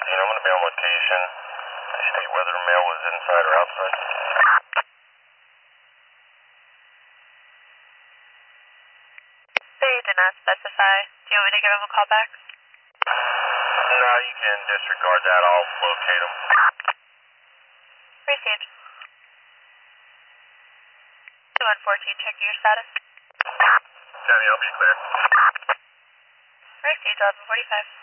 I'm going to be on location. They state whether the mail was inside or outside. They did not specify. Do you want me to give him a call back? No, you can disregard that. I'll locate them. Received. 2114, checking your status. County, I'll be clear. Received, 1145.